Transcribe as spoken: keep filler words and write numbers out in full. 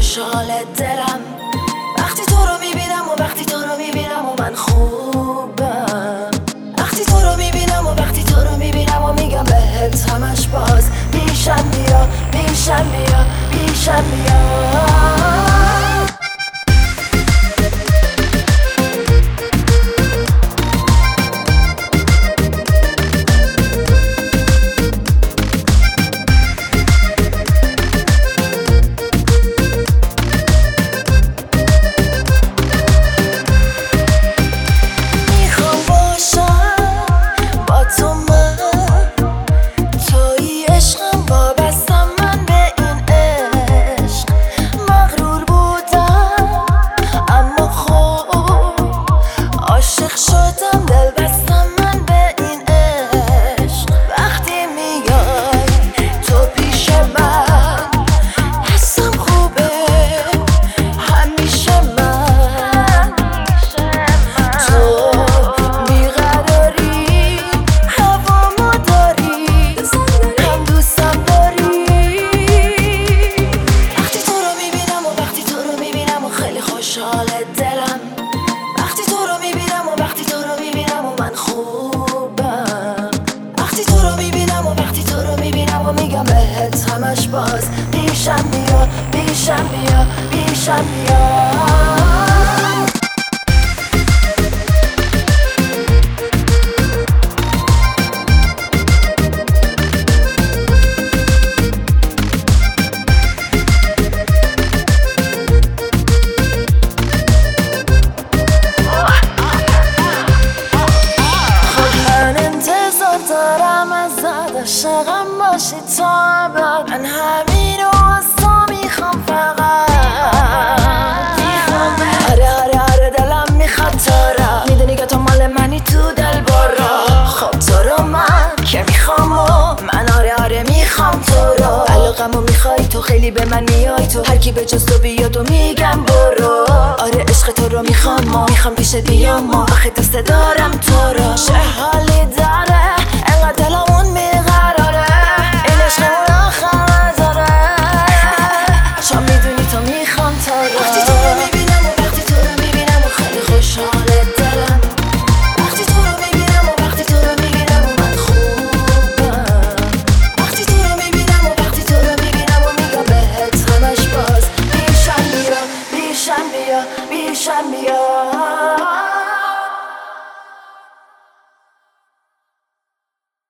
خوشحال دلم وقتی تو رو میبینم و وقتی تو رو میبینم و من خوبم. وقتی تو رو میبینم و وقتی تو رو میبینم و میگم بهت همش باز پیشم بیا پیشم بیا پیشم بیا. خوشحال دلم وقتی تو رو میبینم و وقتی تو رو میبینم و من خوبم. وقتی تو رو میبینم و وقتی تو رو میبینم و میگم بهت همش باز پیشم بیا پیشم بیا پیشم بیا. دارم ازت عاشقم باشی تا ابد. من همین رو از تو میخوام فقط میخوام. آره آره آره دلم میخواد تو را میدونی که تو مال منی تو دل برا. خب تو رو من که میخوام و من آره آره میخوام تو رو. علاقمو میخوای تو خیلی به من میای تو هر کی به جز تو بیاد و میگم برو. آره عشق تو رو میخوام و میخوام پیش بیام و آخه دوست دارم تو رو. چه حالی داره انقدر دلم